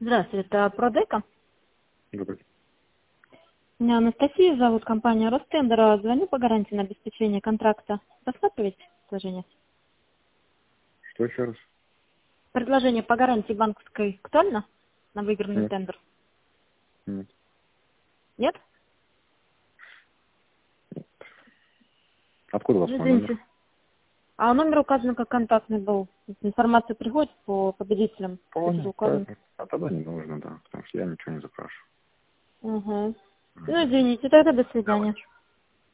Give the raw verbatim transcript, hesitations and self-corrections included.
Здравствуйте, это Продека. Добрый. Меня Анастасия зовут, компания Ростендер. Звоню по гарантии на обеспечение контракта. Рассматриваете предложение? Что еще раз? Предложение по гарантии банковской актуально на выигранный Нет. тендер? Нет. Нет? Откуда у вас Ну, мой номер? извините. А номер указан как контактный был. Информация приходит по победителям. Будет Понял. указан. Так. А тогда не нужно, да, потому что я ничего не запрашиваю. Угу. Ну, Мгм. извините, тогда до свидания. Давайте.